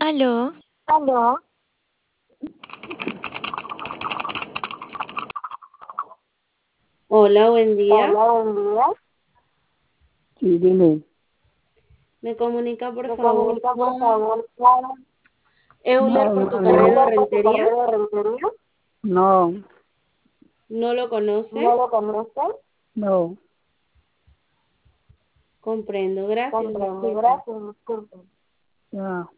Aló, Aló. Hola, buen día. Hola, buen día. Sí, dime. Me comunica por ¿Me favor comunica, por con favor, con Euler Portocarrero Rentería. correo de Rentería? No, ¿No lo ¿no conoce? lo conoce? No, Comprendo, gracias, comprendo. disculpe. Gracias, disculpe. Ya.